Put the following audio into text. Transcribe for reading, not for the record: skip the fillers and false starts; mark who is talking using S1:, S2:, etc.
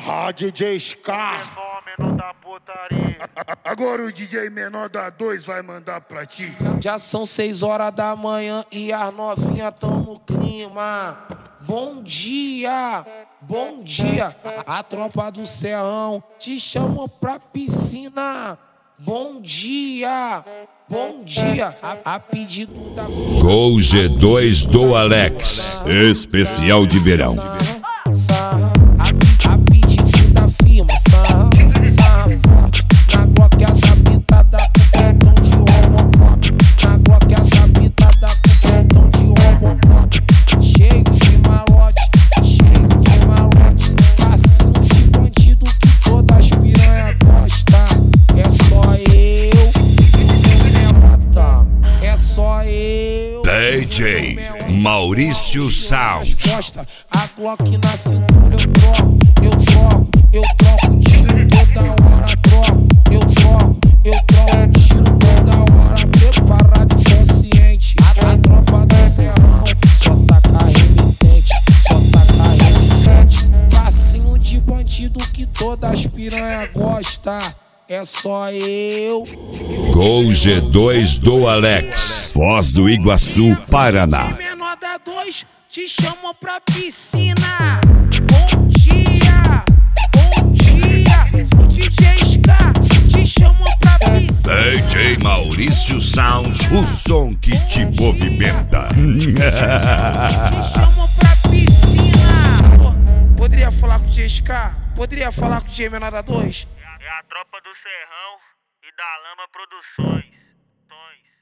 S1: DJ Scar.
S2: Menor da putaria.
S1: Agora o DJ menor da 2 vai mandar pra ti.
S3: Já são 6 horas da manhã e as novinhas tão no clima. Bom dia, bom dia. A tropa do Serrão te chamou pra piscina. Bom dia, bom dia. A pedido da filha.
S4: Gol G2 do Alex, especial de verão.
S3: A pedido da firma, sarra forte. Na Glock adaptada com pretão de homopop. Na Glock adaptada com pretão de homopop. Cheio de malote, passinho de bandido que todas as piranha gosta. É só eu que me mata, é só eu.
S4: DJ Maurício Sound.
S3: A Glock na cintura eu troco tiro toda hora, eu troco tiro toda hora, preparado e consciente. A tropa do Serrão só taca remitente, passinho de bandido que todas as piranha gosta. É só eu.
S4: Gol G2 do Alex, Foz do Iguaçu, Paraná.
S3: Menor da 2 te chamam pra piscina. Bom dia, o DJ Scar te chamam pra piscina.
S4: DJ Maurício Sound, o som que te movimenta.
S3: Te chamam pra piscina. Poderia falar com o DJ Scar? Poderia falar com o DJ menor da 2?
S2: É a tropa do Serrão e da Lama Produções.